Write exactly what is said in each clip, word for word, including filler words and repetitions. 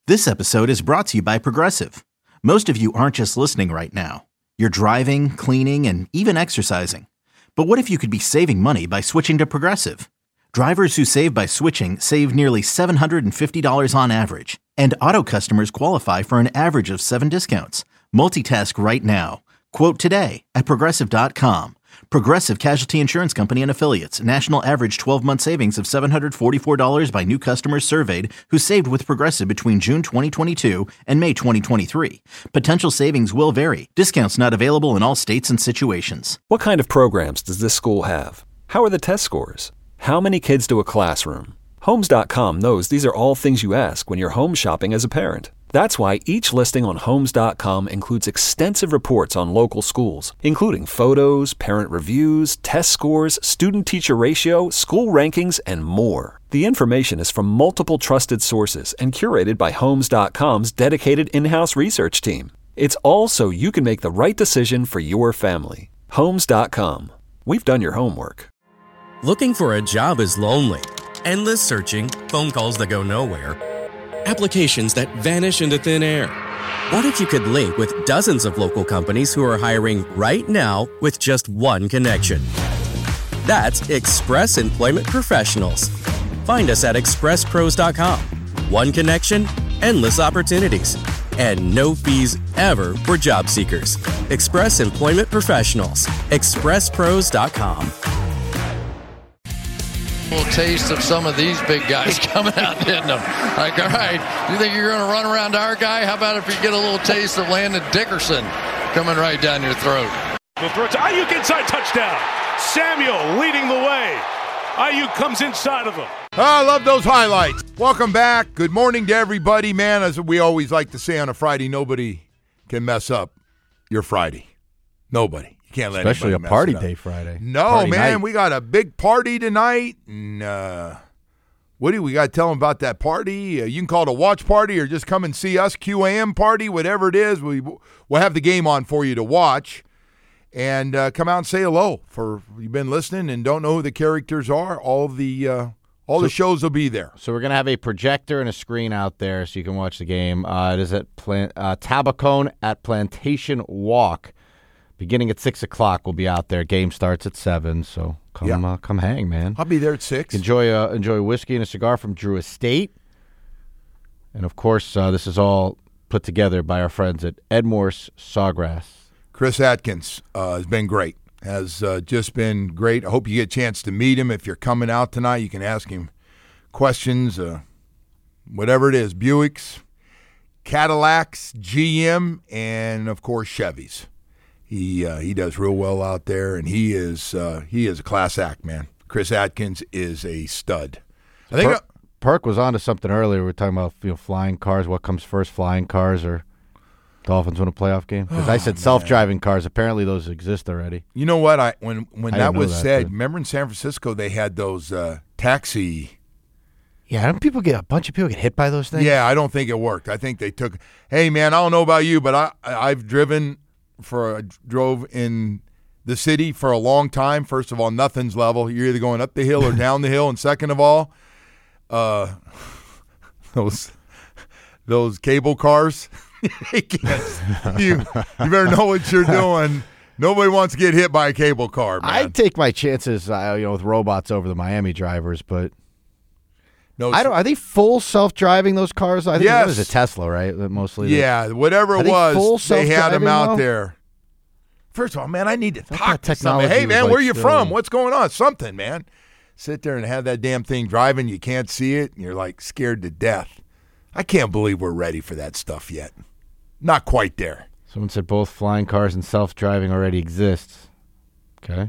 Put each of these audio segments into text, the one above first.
This episode is brought to you by Progressive. Most of you aren't just listening right now. You're driving, cleaning, and even exercising. But what if you could be saving money by switching to Progressive? Drivers who save by switching save nearly seven hundred fifty dollars on average. And auto customers qualify for an average of seven discounts. Multitask right now. Quote today at Progressive dot com. Progressive Casualty Insurance Company and Affiliates. National average twelve-month savings of seven hundred forty-four dollars by new customers surveyed who saved with Progressive between June twenty twenty-two and May twenty twenty-three. Potential savings will vary. Discounts not available in all states and situations. What kind of programs does this school have? How are the test scores? How many kids do a classroom? Homes dot com knows these are all things you ask when you're home shopping as a parent. That's why each listing on Homes dot com includes extensive reports on local schools, including photos, parent reviews, test scores, student-teacher ratio, school rankings, and more. The information is from multiple trusted sources and curated by Homes dot com's dedicated in-house research team. It's all so you can make the right decision for your family. Homes dot com. We've done your homework. Looking for a job is lonely. Endless searching, phone calls that go nowhere, applications that vanish into thin air. What if you could link with dozens of local companies who are hiring right now with just one connection? That's Express Employment Professionals. Find us at express pros dot com. One connection, endless opportunities, and no fees ever for job seekers. Express Employment Professionals. express pros dot com. A little taste of some of these big guys coming out and hitting them. Like, all right, you think you're going to run around our guy? How about if you get a little taste of Landon Dickerson coming right down your throat? The throw to Ayuk inside, touchdown. Samuel leading the way. Ayuk comes inside of him. I love those highlights. Welcome back. Good morning to everybody. Man, as we always like to say on a Friday, nobody can mess up your Friday. Nobody. Can't let Especially a mess party it up. day Friday. No, party man, night. we got a big party tonight. And, uh, what do we got to tell them about that party? Uh, you can call it a watch party or just come and see us, Q A M party, whatever it is. We, we'll have the game on for you to watch. And uh, come out and say hello. For you've been listening and don't know who the characters are, all the uh, all so, the shows will be there. So we're going to have a projector and a screen out there so you can watch the game. Uh, it is at Plan- uh, Tabacone at Plantation Walk. Beginning at six o'clock, we'll be out there. Game starts at seven, so come yeah. uh, come hang, man. I'll be there at six. Enjoy uh, enjoy whiskey and a cigar from Drew Estate. And, of course, uh, this is all put together by our friends at Edmore's Sawgrass. Chris Atkins uh, has been great, has uh, just been great. I hope you get a chance to meet him. If you're coming out tonight, you can ask him questions, uh, whatever it is, Buicks, Cadillacs, G M, and, of course, Chevys. He uh, he does real well out there, and he is uh, he is a class act, man. Chris Atkins is a stud. I think Perk, uh, Perk was on to something earlier. We were talking about you know, flying cars. What comes first, flying cars or Dolphins win a playoff game? Because oh, I said man. self-driving cars. Apparently those exist already. You know what? I when when I that was that, said, but... remember in San Francisco they had those uh, taxi. Yeah, don't people get a bunch of people get hit by those things? Yeah, I don't think it worked. I think they took. Hey, man, I don't know about you, but I I've driven. For a drove in the city for a long time. First of all, nothing's level. You're either going up the hill or down the hill. And second of all, uh, those those cable cars, you, you better know what you're doing. Nobody wants to get hit by a cable car, man. I'd take my chances, uh, you know, with robots over the Miami drivers, but no, I don't. Are they full self-driving those cars? I think yes. it was a Tesla, right? That mostly. Yeah, whatever it are was, they, they had them out though? there. First of all, man, I need to I talk to somebody. Hey, man, like where you still... from? What's going on? Something, man. Sit there and have that damn thing driving. You can't see it, and you're like scared to death. I can't believe we're ready for that stuff yet. Not quite there. Someone said both flying cars and self-driving already exists. Okay.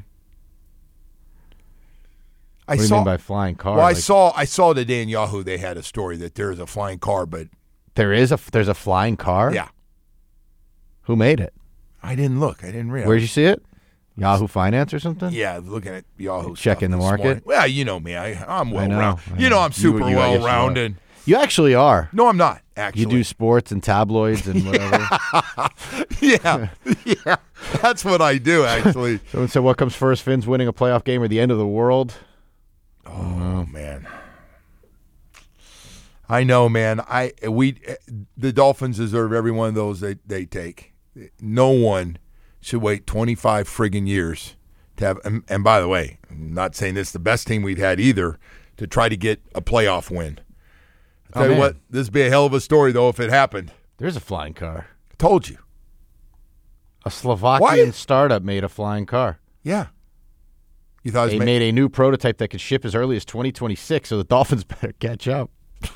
I what do you saw, mean by flying car? Well, like, I saw I saw today in Yahoo they had a story that there is a flying car, but there is a there's a flying car. Yeah. Who made it? I didn't look. I didn't realize. Where'd you see it? Yahoo Finance or something? Yeah, looking at Yahoo. Checking the market. Morning. Well, you know me. I, I'm well know, rounded. You know I'm super you, you, well rounded. You actually are. No, I'm not. Actually, you do sports and tabloids and whatever. yeah, yeah, that's what I do. Actually. Someone said, "What comes first, Finns winning a playoff game or the end of the world?" Oh man, I know, man. I we the Dolphins deserve every one of those they, they take. No one should wait twenty-five friggin' years to have. And, and by the way, I'm not saying this is the best team we've had either to try to get a playoff win. I'll tell Oh, you man. what, this would be a hell of a story though if it happened. There's a flying car. I told you. A Slovakian Why? startup made a flying car. Yeah. You thought it was They ma- made a new prototype that could ship as early as twenty twenty-six, so the Dolphins better catch up.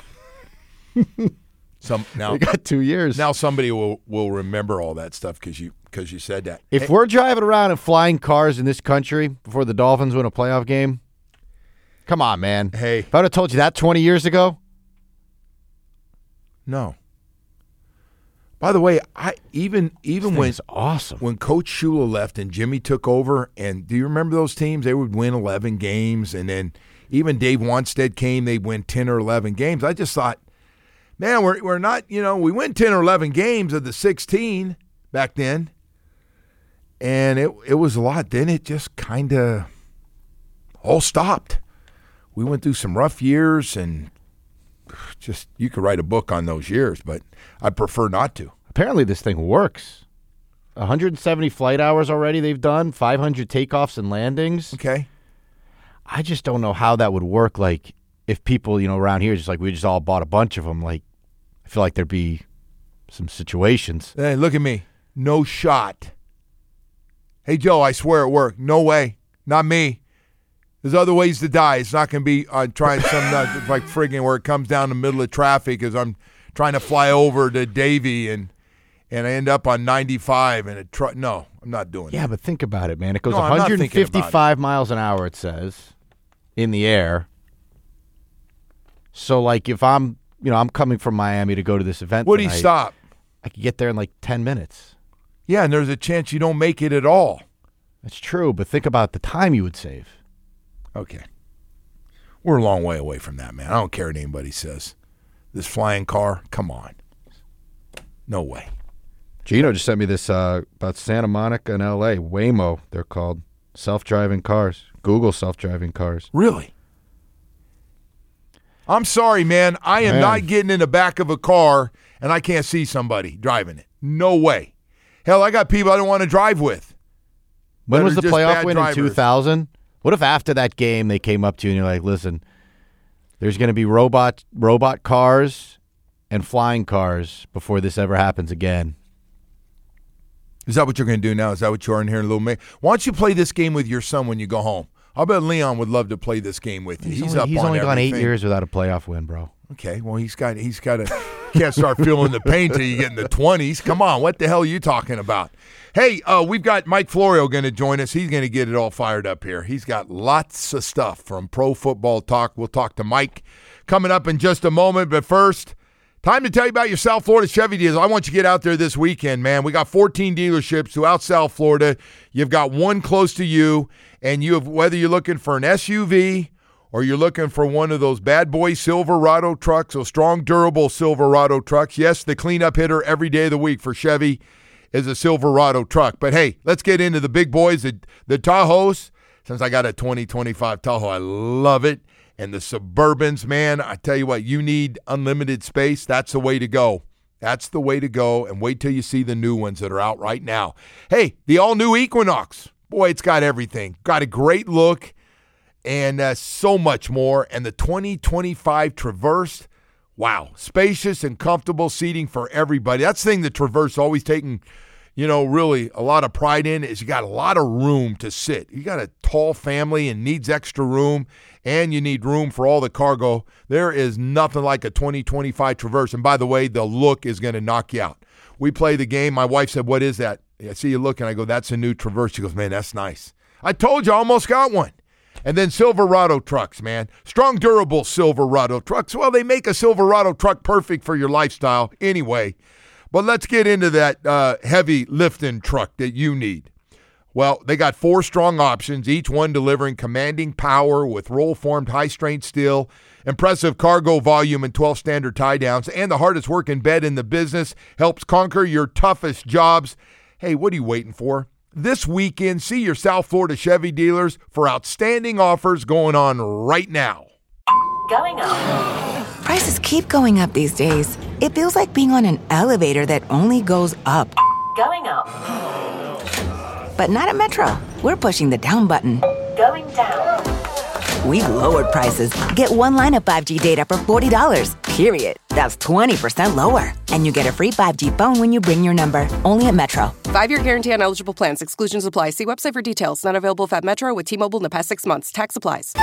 some now. They got two years. Now somebody will, will remember all that stuff because you because you said that. if Hey, we're driving around in flying cars in this country before the Dolphins win a playoff game, come on, man. Hey. If I would have told you that twenty years ago, no. By the way, I even even when it's awesome. when Coach Shula left and Jimmy took over, and do you remember those teams? They would win eleven games, and then even Dave Wanstead came, they'd win ten or eleven games. I just thought, man, we're we're not, you know, we win ten or eleven games of the sixteen back then, and it it was a lot. Then it just kind of all stopped. We went through some rough years, and just you could write a book on those years, but I prefer not to. Apparently this thing works. one hundred seventy flight hours already they've done, five hundred takeoffs and landings. Okay. I just don't know how that would work. Like, if people, you know, around here, just like we just all bought a bunch of them, like, I feel like there'd be some situations. Hey, look at me. No shot. Hey, Joe, I swear it worked. No way. Not me. There's other ways to die. It's not going to be uh, trying some, uh, like friggin' where it comes down the middle of traffic as I'm trying to fly over to Davie and and I end up on ninety-five and a truck. No, I'm not doing Yeah, that. but think about it, man. It goes No, I'm not thinking about it. one hundred fifty-five miles an hour, it says, in the air. So, like, if I'm, you know, I'm coming from Miami to go to this event What do you tonight, stop? I could get there in like ten minutes. Yeah, and there's a chance you don't make it at all. That's true, but think about the time you would save. Okay. We're a long way away from that, man. I don't care what anybody says. This flying car, come on. No way. Gino just sent me this uh, about Santa Monica and L A. Waymo, they're called. Self-driving cars. Google self-driving cars. Really? I'm sorry, man. I am Man. not getting in the back of a car and I can't see somebody driving it. No way. Hell, I got people I don't want to drive with. When that was are the just playoff bad win in drivers. two thousand? What if after that game they came up to you and you're like, listen, there's going to be robot robot cars and flying cars before this ever happens again? Is that what you're going to do now? Is that what you are in here in a little minute? Why don't you play this game with your son when you go home? I bet Leon would love to play this game with you. He's, He's, only, up he's on only gone eight everything. years without a playoff win, bro. Okay, well, he's got he's got to can't start feeling the pain till you get in the twenties. Come on, what the hell are you talking about? Hey, uh, we've got Mike Florio going to join us. He's going to get it all fired up here. He's got lots of stuff from Pro Football Talk. We'll talk to Mike coming up in just a moment. But first, time to tell you about your South Florida Chevy deals. I want you to get out there this weekend, man. We got fourteen dealerships throughout South Florida. You've got one close to you, and you have whether you're looking for an S U V or you're looking for one of those bad boy Silverado trucks, those strong, durable Silverado trucks. Yes, the cleanup hitter every day of the week for Chevy is a Silverado truck. But, hey, let's get into the big boys, the, the Tahoes. Since I got a twenty twenty-five Tahoe, I love it. And the Suburbans, man, I tell you what, you need unlimited space. That's the way to go. That's the way to go. And wait till you see the new ones that are out right now. Hey, the all-new Equinox. Boy, it's got everything. Got a great look. And uh, so much more. And the twenty twenty-five Traverse, wow, spacious and comfortable seating for everybody. That's the thing that Traverse always taking, you know, really a lot of pride in is you got a lot of room to sit. You got a tall family and needs extra room, and you need room for all the cargo. There is nothing like a twenty twenty-five Traverse. And by the way, the look is going to knock you out. We play the game. My wife said, what is that? I see you looking. I go, that's a new Traverse. She goes, man, that's nice. I told you I almost got one. And then Silverado trucks, man. Strong, durable Silverado trucks. Well, they make a Silverado truck perfect for your lifestyle anyway. But let's get into that uh, heavy lifting truck that you need. Well, they got four strong options, each one delivering commanding power with roll-formed high-strength steel, impressive cargo volume and twelve standard tie-downs, and the hardest working bed in the business, helps conquer your toughest jobs. Hey, what are you waiting for? This weekend, see your South Florida Chevy dealers for outstanding offers going on right now. Going on. Prices keep going up these days. It feels like being on an elevator that only goes up. Going up. But not at Metro. We're pushing the down button. Going down. We've lowered prices. Get one line of five G data for forty dollars, period. That's twenty percent lower. And you get a free five G phone when you bring your number. Only at Metro. Five-year guarantee on eligible plans. Exclusions apply. See website for details. Not available at Metro with T-Mobile in the past six months. Tax applies.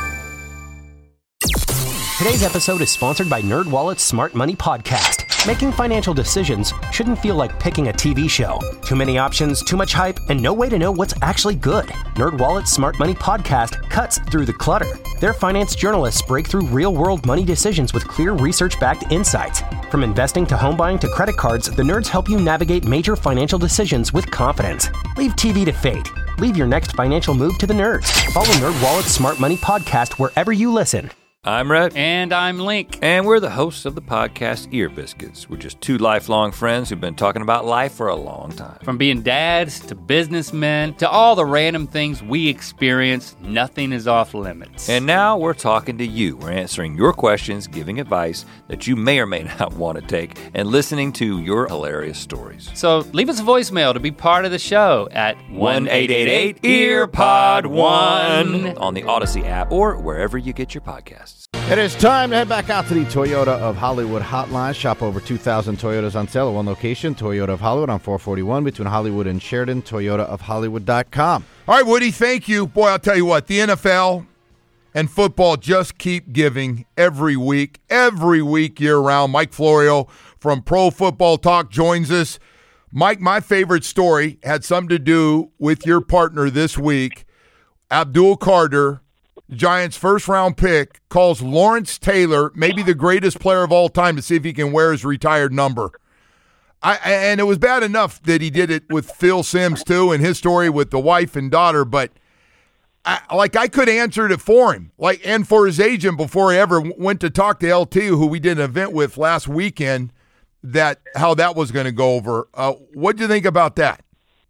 Today's episode is sponsored by NerdWallet's Smart Money Podcast. Making financial decisions shouldn't feel like picking a T V show. Too many options, too much hype, and no way to know what's actually good. NerdWallet's Smart Money Podcast cuts through the clutter. Their finance journalists break through real-world money decisions with clear research-backed insights. From investing to home buying to credit cards, the nerds help you navigate major financial decisions with confidence. Leave T V to fate. Leave your next financial move to the nerds. Follow NerdWallet's Smart Money Podcast wherever you listen. I'm Rhett. And I'm Link. And we're the hosts of the podcast Ear Biscuits. We're just two lifelong friends who've been talking about life for a long time. From being dads to businessmen to all the random things we experience, nothing is off limits. And now we're talking to you. We're answering your questions, giving advice that you may or may not want to take, and listening to your hilarious stories. So leave us a voicemail to be part of the show at one eight eight eight E A R P O D one on the Odyssey app or wherever you get your podcasts. It is time to head back out to the Toyota of Hollywood hotline. Shop over two thousand Toyotas on sale at one location, Toyota of Hollywood on four forty-one between Hollywood and Sheridan, toyota of hollywood dot com. All right, Woody, thank you. Boy, I'll tell you what, the N F L and football just keep giving every week, every week year-round. Mike Florio from Pro Football Talk joins us. Mike, my favorite story had something to do with your partner this week, Abdul Carter, Giants' first-round pick, calls Lawrence Taylor maybe the greatest player of all time to see if he can wear his retired number. I, and it was bad enough that he did it with Phil Simms, too, and his story with the wife and daughter, but I, like I could answer it for him, like and for his agent before he ever went to talk to L T, who we did an event with last weekend, that how that was going to go over. Uh, what do you think about that?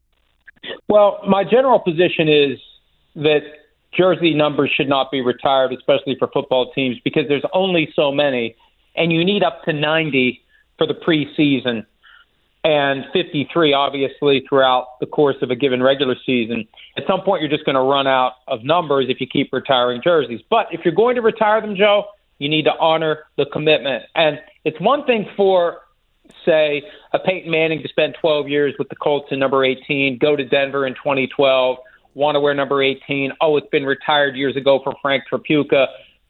Well, my general position is that jersey numbers should not be retired, especially for football teams, because there's only so many, and you need up to ninety for the preseason and fifty-three, obviously, throughout the course of a given regular season. At some point, you're just going to run out of numbers if you keep retiring jerseys. But if you're going to retire them, Joe, you need to honor the commitment. And it's one thing for, say, a Peyton Manning to spend twelve years with the Colts in number eighteen, go to Denver in twenty twelve, want to wear number eighteen. Oh, it's been retired years ago for Frank Tripucka.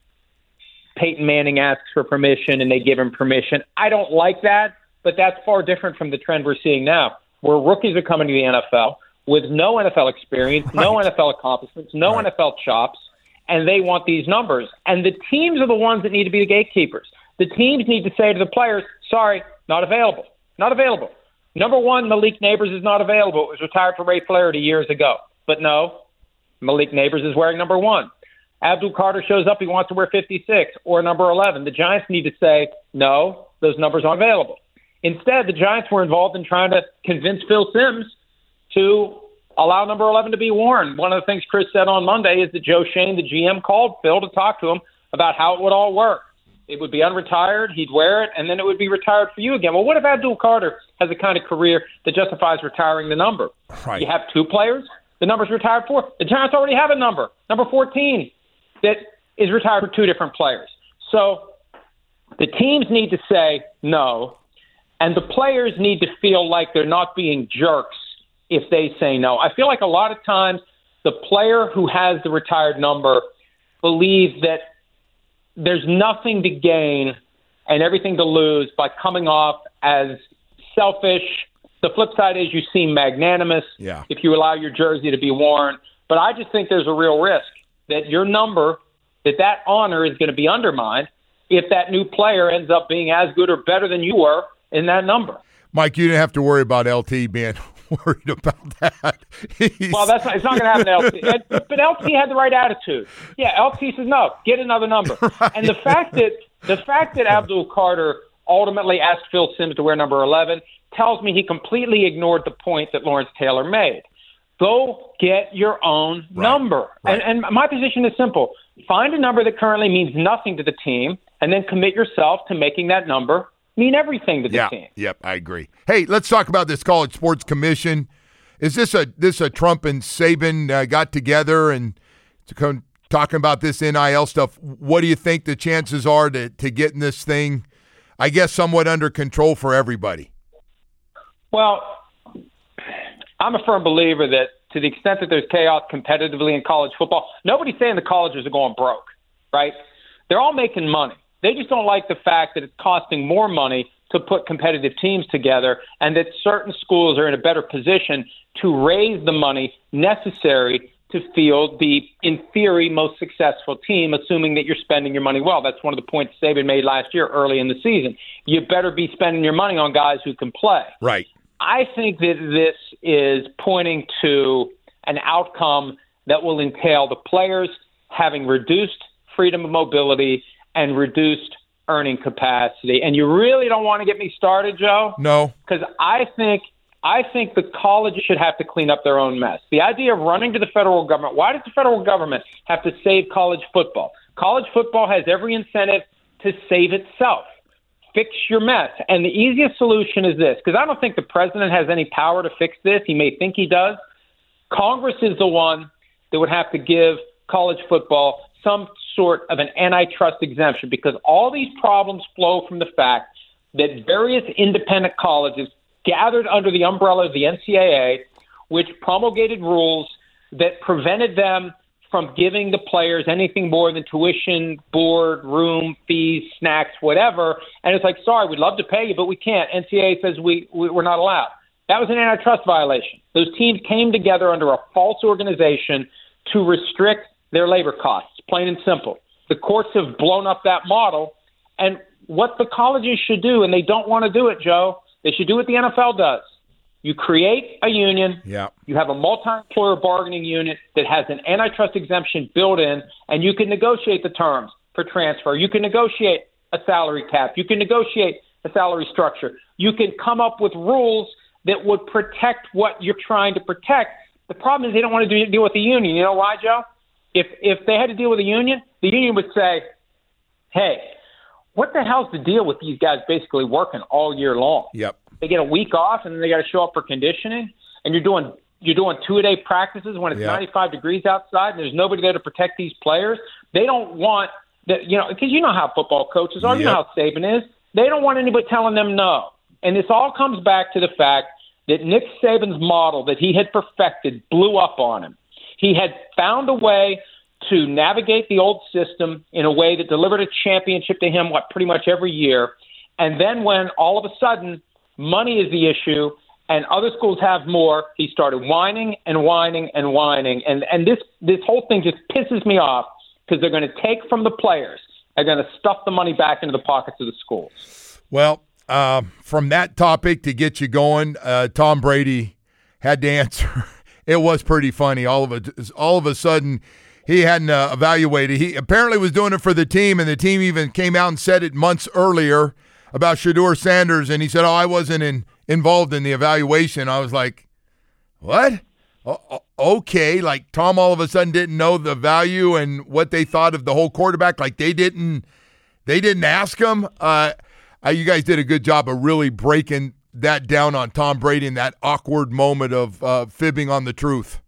Peyton Manning asks for permission, and they give him permission. I don't like that, but that's far different from the trend we're seeing now, where rookies are coming to the N F L with no N F L experience, right. no N F L accomplishments, no right. N F L chops, and they want these numbers. And the teams are the ones that need to be the gatekeepers. The teams need to say to the players, sorry, not available. Not available. Number one, Malik Neighbors is not available. It was retired for Ray Flaherty years ago. But no, Malik Neighbors is wearing number one. Abdul Carter shows up, he wants to wear fifty-six or number eleven. The Giants need to say, no, those numbers aren't available. Instead, the Giants were involved in trying to convince Phil Simms to allow number eleven to be worn. One of the things Chris said on Monday is that Joe Shane, the G M, called Phil to talk to him about how it would all work. It would be unretired, he'd wear it, and then it would be retired for you again. Well, what if Abdul Carter has a kind of career that justifies retiring the number? Right. You have two players, the number's retired for. The Giants already have a number, number fourteen, that is retired for two different players. So the teams need to say no, and the players need to feel like they're not being jerks if they say no. I feel like a lot of times the player who has the retired number believes that there's nothing to gain and everything to lose by coming off as selfish. The flip side is you seem magnanimous yeah. if you allow your jersey to be worn. But I just think there's a real risk that your number, that that honor is going to be undermined if that new player ends up being as good or better than you were in that number. Mike, you didn't have to worry about L T being worried about that. He's... Well, that's not, it's not going to happen to L T. But L T had the right attitude. Yeah, L T says, no, get another number. Right. And the fact that the fact that Abdul Carter ultimately asked Phil Simms to wear number eleven tells me he completely ignored the point that Lawrence Taylor made. Go get your own right. number. Right. And, and my position is simple. find a number that currently means nothing to the team, and then commit yourself to making that number mean everything to the yeah, team. Yep, I agree. Hey, let's talk about this College Sports Commission. Is this a this a Trump and Saban uh, got together and to come, talking about this N I L stuff? What do you think the chances are to, to getting this thing, I guess, somewhat under control for everybody? Well, I'm a firm believer that to the extent that there's chaos competitively in college football, nobody's saying the colleges are going broke, right? They're all making money. They just don't like the fact that it's costing more money to put competitive teams together and that certain schools are in a better position to raise the money necessary to field the, in theory, most successful team, assuming that you're spending your money well. That's one of the points Saban made last year early in the season. You better be spending your money on guys who can play. Right. I think that this is pointing to an outcome that will entail the players having reduced freedom of mobility and reduced earning capacity. And you really don't want to get me started, Joe? No. Because I think I think the colleges should have to clean up their own mess. The idea of running to the federal government, why does the federal government have to save college football? College football has every incentive to save itself. Fix your mess. And the easiest solution is this, because I don't think the president has any power to fix this. He may think he does. Congress is the one that would have to give college football some sort of an antitrust exemption, because all these problems flow from the fact that various independent colleges gathered under the umbrella of the N C double A, which promulgated rules that prevented them from giving the players anything more than tuition, board, room, fees, snacks, whatever. And it's like, sorry, we'd love to pay you, but we can't. N C double A says we, we, we're not allowed. That was an antitrust violation. Those teams came together under a false organization to restrict their labor costs, plain and simple. The courts have blown up that model. And what the colleges should do, and they don't want to do it, Joe, they should do what the N F L does. You create a union. Yeah. You have a multi-employer bargaining unit that has an antitrust exemption built in, and you can negotiate the terms for transfer. You can negotiate a salary cap. You can negotiate a salary structure. You can come up with rules that would protect what you're trying to protect. The problem is they don't want to do, deal with the union. You know why, Joe? If if they had to deal with the union, the union would say, hey, what the hell's the deal with these guys basically working all year long? Yep. They get a week off and then they got to show up for conditioning, and you're doing you're doing two-a-day practices when it's yep. ninety-five degrees outside and there's nobody there to protect these players. They don't want that, you know, because you know how football coaches are. Yep. You know how Saban is. They don't want anybody telling them no. And this all comes back to the fact that Nick Saban's model that he had perfected blew up on him. He had found a way to navigate the old system in a way that delivered a championship to him, what, pretty much every year. And then when all of a sudden money is the issue and other schools have more, he started whining and whining and whining. And and this, this whole thing just pisses me off because they're going to take from the players. They're going to stuff the money back into the pockets of the schools. Well, uh, from that topic to get you going, uh, Tom Brady had to answer. It was pretty funny. All of a, all of a sudden, he hadn't uh, evaluated. He apparently was doing it for the team, and the team even came out and said it months earlier about Shedeur Sanders, and he said, oh, I wasn't in, involved in the evaluation. I was like, what? O- okay, like Tom all of a sudden didn't know the value and what they thought of the whole quarterback. Like they didn't they didn't ask him. Uh, uh, you guys did a good job of really breaking that down on Tom Brady in that awkward moment of uh, fibbing on the truth.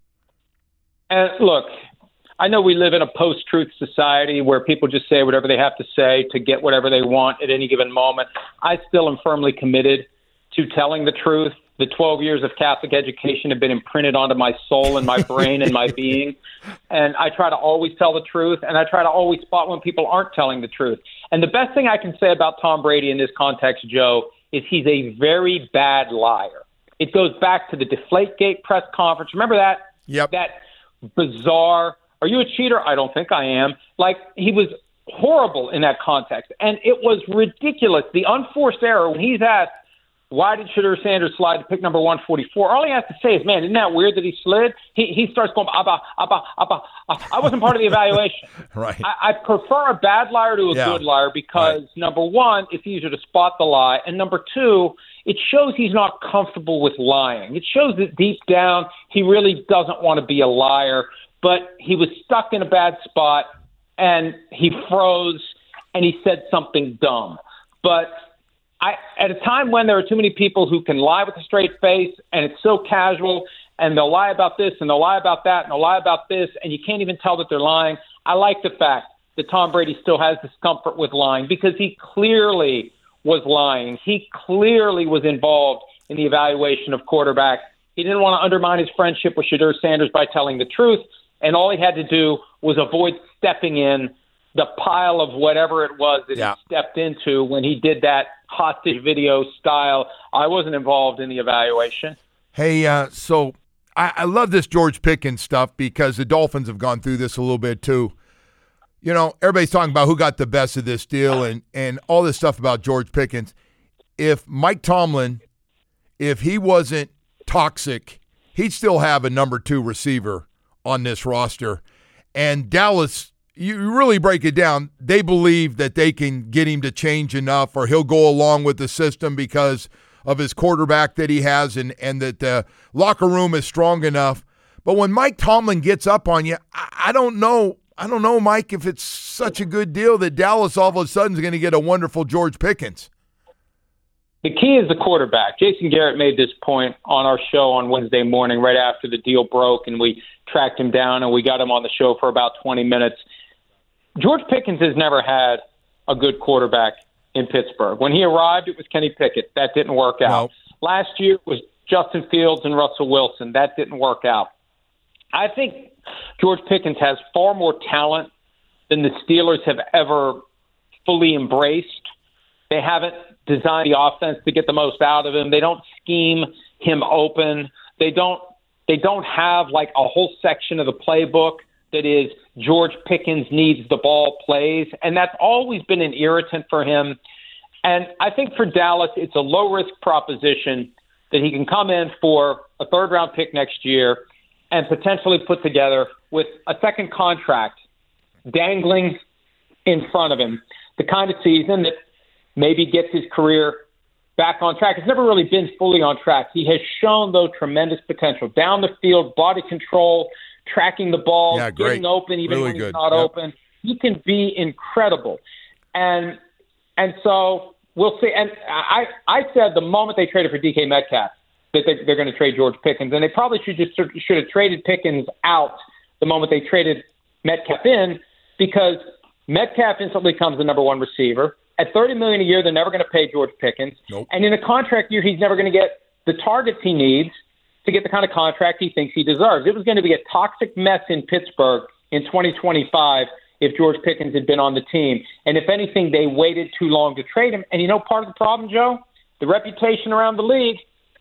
And look, I know we live in a post-truth society where people just say whatever they have to say to get whatever they want at any given moment. I still am firmly committed to telling the truth. The twelve years of Catholic education have been imprinted onto my soul and my brain and my being. And I try to always tell the truth, and I try to always spot when people aren't telling the truth. And the best thing I can say about Tom Brady in this context, Joe, is he's a very bad liar. It goes back to the Deflategate press conference. Remember that? Yep. That bizarre, are you a cheater? I don't think I am. Like, he was horrible in that context. And it was ridiculous. The unforced error, when he's asked, why did Shedeur Sanders slide to pick number one forty-four? All he has to say is, man, isn't that weird that he slid? He he starts going, abba, abba, abba. I wasn't part of the evaluation. Right. I, I prefer a bad liar to a yeah. good liar because, right. number one, it's easier to spot the lie. And number two, it shows he's not comfortable with lying. It shows that deep down he really doesn't want to be a liar, but he was stuck in a bad spot. and he froze and he said something dumb. But I, at a time when there are too many people who can lie with a straight face and it's so casual and they'll lie about this and they'll lie about that and they'll lie about this and you can't even tell that they're lying, I like the fact that Tom Brady still has discomfort with lying because he clearly was lying. He clearly was involved in the evaluation of quarterback. He didn't want to undermine his friendship with Shedeur Sanders by telling the truth, and all he had to do was avoid stepping in the pile of whatever it was that yeah. he stepped into when he did that hostage video style. I wasn't involved in the evaluation. Hey, uh, so I, I love this George Pickens stuff because the Dolphins have gone through this a little bit too. You know, everybody's talking about who got the best of this deal and, and all this stuff about George Pickens. If Mike Tomlin, if he wasn't toxic, he'd still have a number two receiver on this roster. And Dallas, you really break it down, they believe that they can get him to change enough or he'll go along with the system because of his quarterback that he has and, and that the locker room is strong enough. But when Mike Tomlin gets up on you, I, I don't know. I don't know, Mike, if it's such a good deal that Dallas all of a sudden is going to get a wonderful George Pickens. The key is the quarterback. Jason Garrett made this point on our show on Wednesday morning right after the deal broke, and we tracked him down, and we got him on the show for about twenty minutes. George Pickens has never had a good quarterback in Pittsburgh. When he arrived, it was Kenny Pickett. That didn't work out. No. Last year it was Justin Fields and Russell Wilson. That didn't work out. I think George Pickens has far more talent than the Steelers have ever fully embraced. They haven't designed the offense to get the most out of him. They don't scheme him open. They don't they don't have like a whole section of the playbook that is George Pickens needs the ball plays, and that's always been an irritant for him. And I think for Dallas, it's a low-risk proposition that he can come in for a third-round pick next year and potentially put together with a second contract dangling in front of him, the kind of season that maybe gets his career back on track. It's never really been fully on track. He has shown, though, tremendous potential. Down the field, body control, tracking the ball, yeah, getting open even really when he's good. not yep. open. He can be incredible. And and so we'll see. And I, I said the moment they traded for D K Metcalf, that they, they're going to trade George Pickens. And they probably should just should have traded Pickens out the moment they traded Metcalf in, because Metcalf instantly becomes the number one receiver. At thirty million dollars a year, they're never going to pay George Pickens. Nope. And in a contract year, he's never going to get the targets he needs to get the kind of contract he thinks he deserves. It was going to be a toxic mess in Pittsburgh in twenty twenty-five if George Pickens had been on the team. And if anything, they waited too long to trade him. And you know part of the problem, Joe? The reputation around the league,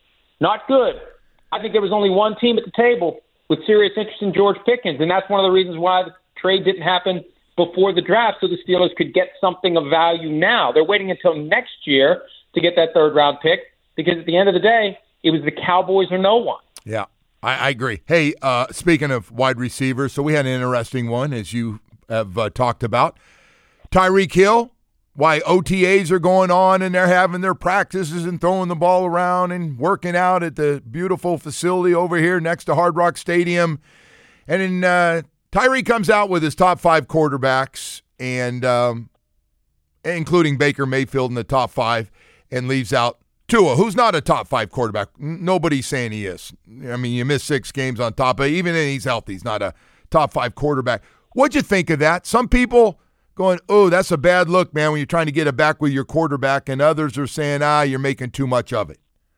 not good. I think there was only one team at the table with serious interest in George Pickens, and that's one of the reasons why the trade didn't happen before the draft, so the Steelers could get something of value now. They're waiting until next year to get that third-round pick because at the end of the day, it was the Cowboys or no one. Yeah, I, I agree. Hey, uh, speaking of wide receivers, so we had an interesting one, as you have uh, talked about. Tyreek Hill, why O T As are going on and they're having their practices and throwing the ball around and working out at the beautiful facility over here next to Hard Rock Stadium. And then uh, Tyreek comes out with his top five quarterbacks, and um, including Baker Mayfield in the top five, and leaves out Tua, who's not a top five quarterback. Nobody's saying he is. I mean, you miss six games on top of it. Even if he's healthy, he's not a top five quarterback. What'd you think of that? Some people going, oh, that's a bad look, man, when you're trying to get it back with your quarterback, and others are saying, ah, you're making too much of it.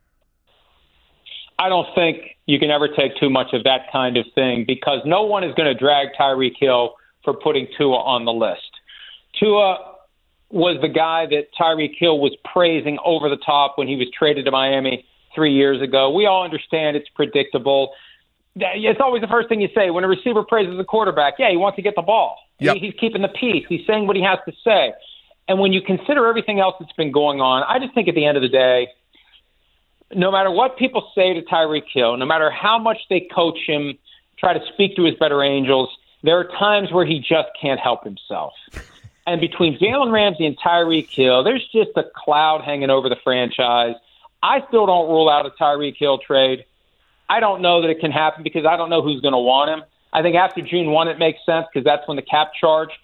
I don't think you can ever take too much of that kind of thing because no one is going to drag Tyreek Hill for putting Tua on the list. Tua was the guy that Tyreek Hill was praising over the top when he was traded to Miami three years ago. We all understand it's predictable. It's always the first thing you say when a receiver praises a quarterback. Yeah, he wants to get the ball. Yep. He's keeping the peace. He's saying what he has to say. And when you consider everything else that's been going on, I just think at the end of the day, no matter what people say to Tyreek Hill, no matter how much they coach him, try to speak to his better angels, there are times where he just can't help himself. And between Jalen Ramsey and Tyreek Hill, there's just a cloud hanging over the franchise. I still don't rule out a Tyreek Hill trade. I don't know that it can happen because I don't know who's going to want him. I think after June first it makes sense because that's when the cap charge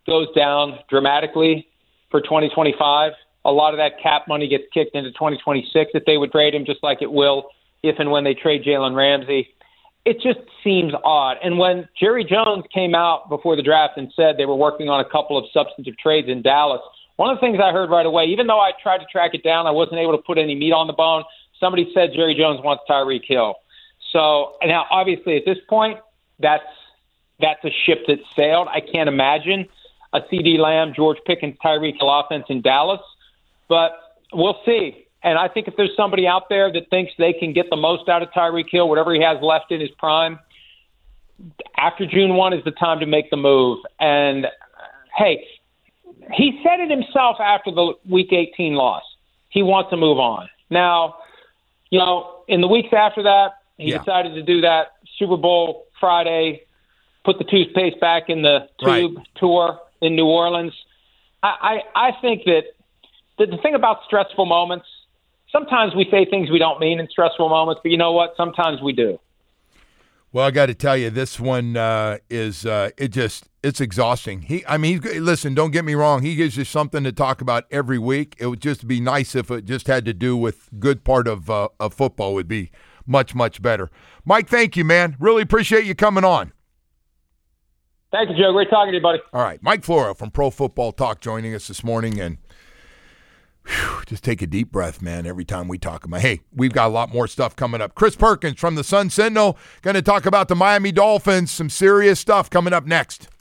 goes down dramatically for twenty twenty-five, a lot of that cap money gets kicked into twenty twenty-six if they would trade him, just like it will if and when they trade Jalen Ramsey. It just seems odd. And when Jerry Jones came out before the draft and said they were working on a couple of substantive trades in Dallas, one of the things I heard right away, even though I tried to track it down, I wasn't able to put any meat on the bone. Somebody said Jerry Jones wants Tyreek Hill. So now, obviously, at this point, that's that's a ship that sailed. I can't imagine a CeeDee Lamb, George Pickens, Tyreek Hill offense in Dallas, but we'll see. And I think if there's somebody out there that thinks they can get the most out of Tyreek Hill, whatever he has left in his prime, after June first is the time to make the move. And, hey, he said it himself after the Week eighteen loss. He wants to move on. Now, you know, in the weeks after that, he yeah. decided to do that Super Bowl Friday, put the toothpaste back in the tube right. tour in New Orleans. I, I, I think that the, the thing about stressful moments, sometimes we say things we don't mean in stressful moments, but you know what? Sometimes we do. Well, I got to tell you, this one uh, is uh, it just it's exhausting. He, I mean, he's, listen, don't get me wrong. He gives you something to talk about every week. It would just be nice if it just had to do with good part of uh, of football. Would be much much better. Mike, thank you, man. Really appreciate you coming on. Thank you, Joe. Great talking to you, buddy. All right, Mike Florio from Pro Football Talk joining us this morning, and whew, just take a deep breath, man, every time we talk about. Hey, we've got a lot more stuff coming up. Chris Perkins from the Sun Sentinel going to talk about the Miami Dolphins. Some serious stuff coming up next.